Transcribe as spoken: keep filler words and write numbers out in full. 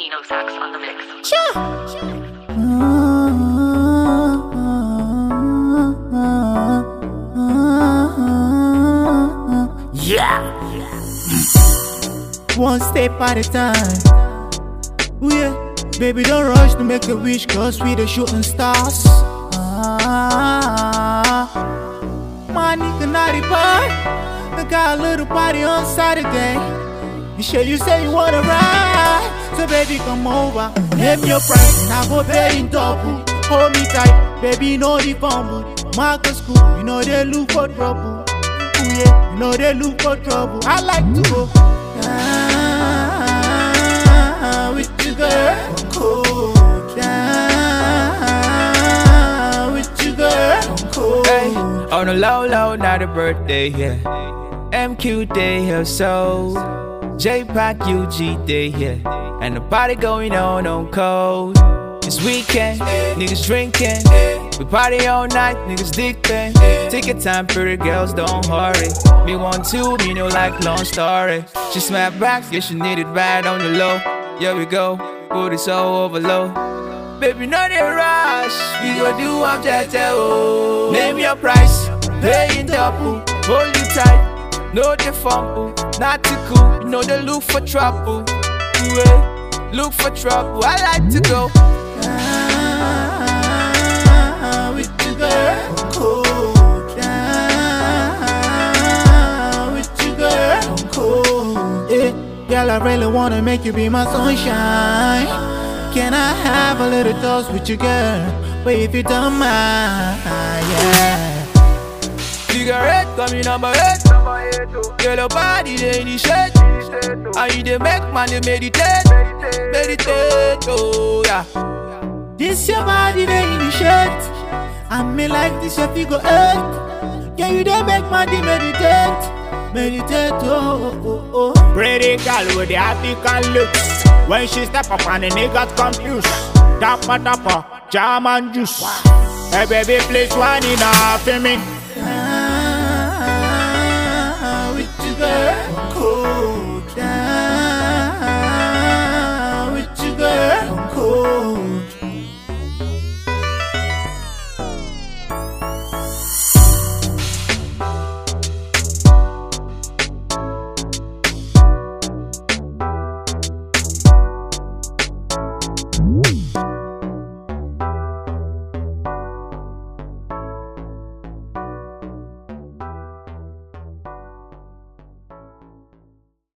Kino Sax on the mix. Sure. Yeah. One step at a time. Ooh, yeah. Baby, don't rush to make a wish, cause we the shooting stars. Ah, my nigga naughty boy, I got a little party on Saturday. You sure you say you wanna ride? So baby, come over, name your price, and I go pay in double. Hold me tight, baby, you know the fumble. Marcus Cool, you know they look for trouble. Ooh yeah, you know they look for trouble. I like to go down with you, girl. Cool down with you, girl. Cool. Hey, on the low, low, not a birthday, yeah. M Q day, here, so J-Pac, U G day, yeah. And the party going on on cold. It's weekend, niggas drinking. We party all night, niggas dipping. Take your time, pretty girls, don't hurry. Me want to, me no like long story. She smack back, yeah, she need it bad on the low. Here we go, put it so overload. Baby, not a rush, we gon' do I'm just oh. Name your price, pay in double. Hold you tight, no the fumble. Not too cool, you know they look for trouble. Yeah, look for trouble, I like to go down with you, girl. Cool down with you, girl. Cool. Yeah, girl, I really wanna make you be my sunshine. Can I have a little toast with you, girl? But if you don't mind, yeah. Cigarette coming on my head. Girl, your body they in the shade. And you they make man they meditate. Meditate, oh yeah. This your body they in the shirt. And me like this your figure eight. Can you they make man they meditate? Meditate, oh, oh, oh, oh. Pretty girl with the African looks. When she step up and the niggas confused. Dapper, dapper, jam and juice. Hey baby, please one in off for me. Ah, with you, girl. Cool.